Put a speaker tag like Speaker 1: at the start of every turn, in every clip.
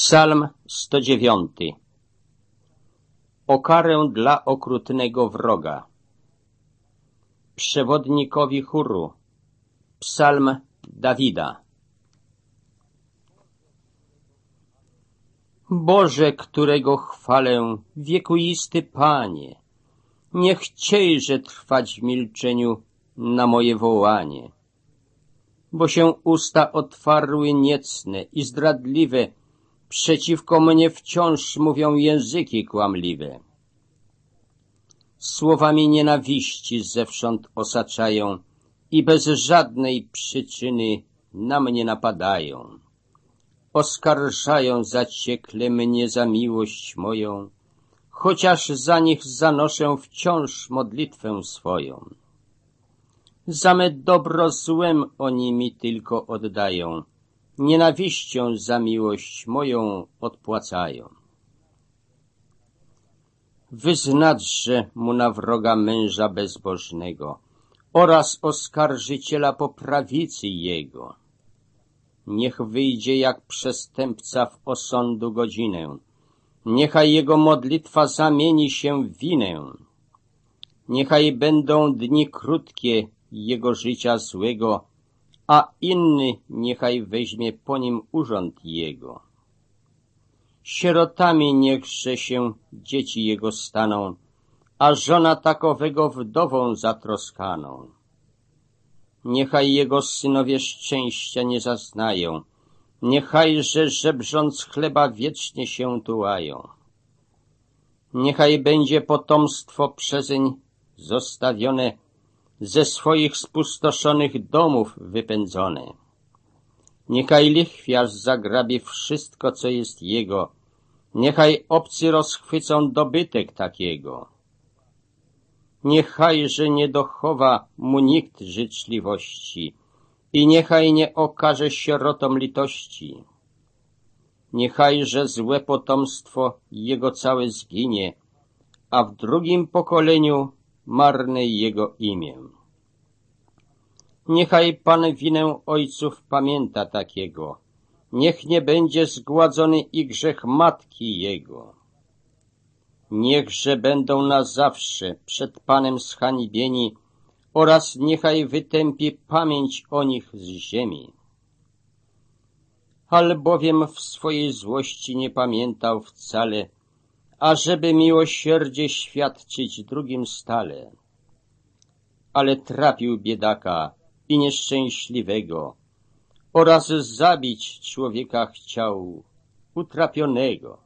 Speaker 1: Psalm 109. O karę dla okrutnego wroga. Przewodnikowi chóru. Psalm Dawida. Boże, którego chwalę, wiekuisty Panie, nie chciejże trwać w milczeniu na moje wołanie. Bo się usta otwarły niecne i zdradliwe, przeciwko mnie wciąż mówią języki kłamliwe. Słowami nienawiści zewsząd osaczają i bez żadnej przyczyny na mnie napadają. Oskarżają zaciekle mnie za miłość moją, chociaż za nich zanoszę wciąż modlitwę swoją. Za me dobro złem oni mi tylko oddają, nienawiścią za miłość moją odpłacają. Wyznacże mu na wroga męża bezbożnego oraz oskarżyciela po prawicy jego. Niech wyjdzie jak przestępca w osądu godzinę, niechaj jego modlitwa zamieni się w winę. Niechaj będą dni krótkie jego życia złego, a inny niechaj weźmie po nim urząd jego. Sierotami niechże się dzieci jego staną, a żona takowego wdową zatroskaną. Niechaj jego synowie szczęścia nie zaznają, niechajże żebrząc chleba wiecznie się tułają. Niechaj będzie potomstwo przezeń zostawione, ze swoich spustoszonych domów wypędzone. Niechaj lichwiarz zagrabi wszystko, co jest jego, niechaj obcy rozchwycą dobytek takiego. Niechajże nie dochowa mu nikt życzliwości i niechaj nie okaże sierotom litości. Niechajże złe potomstwo jego całe zginie, a w drugim pokoleniu marne jego imię. Niechaj Pan winę ojców pamięta takiego, niech nie będzie zgładzony i grzech matki jego. Niechże będą na zawsze przed Panem zhańbieni oraz niechaj wytępi pamięć o nich z ziemi. Albowiem w swojej złości nie pamiętał wcale, ażeby miłosierdzie świadczyć drugim stale. Ale trapił biedaka i nieszczęśliwego oraz zabić człowieka chciał utrapionego.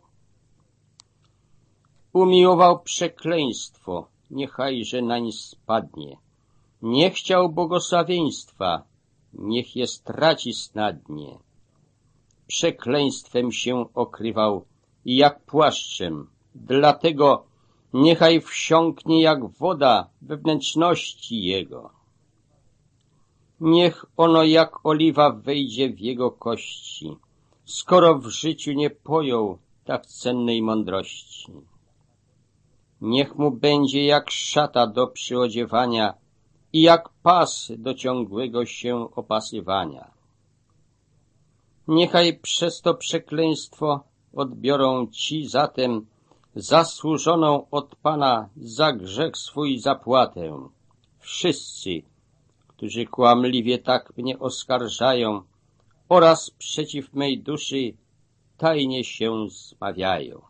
Speaker 1: Umiłował przekleństwo, niechajże nań spadnie. Nie chciał błogosławieństwa, niech je straci snadnie. Przekleństwem się okrywał jak płaszczem, dlatego niechaj wsiąknie jak woda we wnętrzności jego. Niech ono jak oliwa wejdzie w jego kości, skoro w życiu nie pojął tak cennej mądrości. Niech mu będzie jak szata do przyodziewania i jak pas do ciągłego się opasywania. Niechaj przez to przekleństwo odbiorą ci zatem zasłużoną od Pana za grzech swój zapłatę. Wszyscy, którzy kłamliwie tak mnie oskarżają oraz przeciw mej duszy tajnie się zmawiają.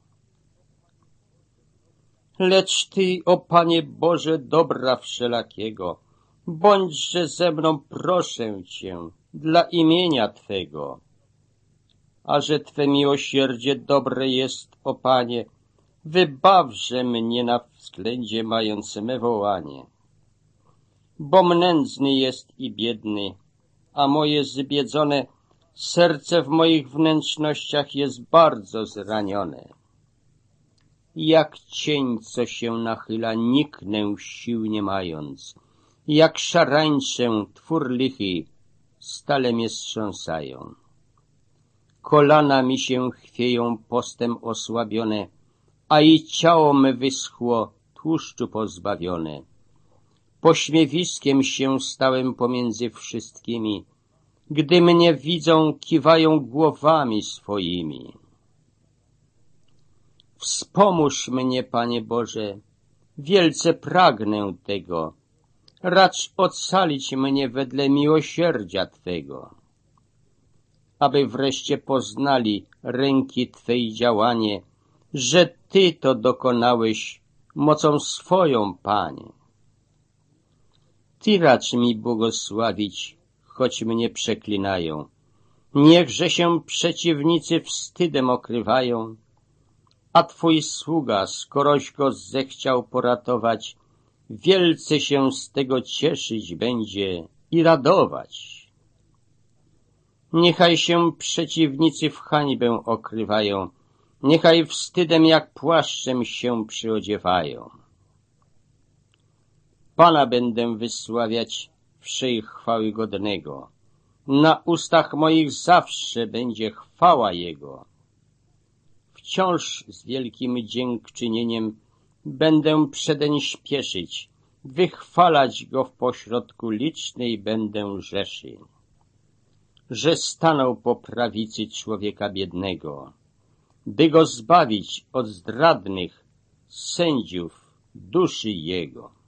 Speaker 1: Lecz Ty, o Panie Boże, dobra wszelakiego, bądźże ze mną, proszę Cię, dla imienia Twego. A że Twe miłosierdzie dobre jest, o Panie, wybawże mnie na względzie mając me wołanie. Bom nędzny jest i biedny, a moje zbiedzone serce w moich wnętrznościach jest bardzo zranione. Jak cień, co się nachyla, niknę sił nie mając. Jak szarańczę, twór lichy, stale mnie wstrząsają. Kolana mi się chwieją postem osłabione, a i ciało me wyschło, tłuszczu pozbawione. Pośmiewiskiem się stałem pomiędzy wszystkimi, gdy mnie widzą, kiwają głowami swoimi. Wspomóż mnie, Panie Boże, wielce pragnę tego. Racz ocalić mnie wedle miłosierdzia Twego, aby wreszcie poznali ręki Twej działanie, że Ty to dokonałeś mocą swoją, Panie. Ty racz mi błogosławić, choć mnie przeklinają. Niechże się przeciwnicy wstydem okrywają, a Twój sługa, skoroś go zechciał poratować, wielce się z tego cieszyć będzie i radować. Niechaj się przeciwnicy w hańbę okrywają, niechaj wstydem jak płaszczem się przyodziewają. Pana będę wysławiać wszej chwały godnego. Na ustach moich zawsze będzie chwała Jego. Wciąż z wielkim dziękczynieniem będę przedeń śpieszyć, wychwalać Go w pośrodku licznej będę rzeszy, że stanął po prawicy człowieka biednego, by go zbawić od zdradnych sędziów duszy jego.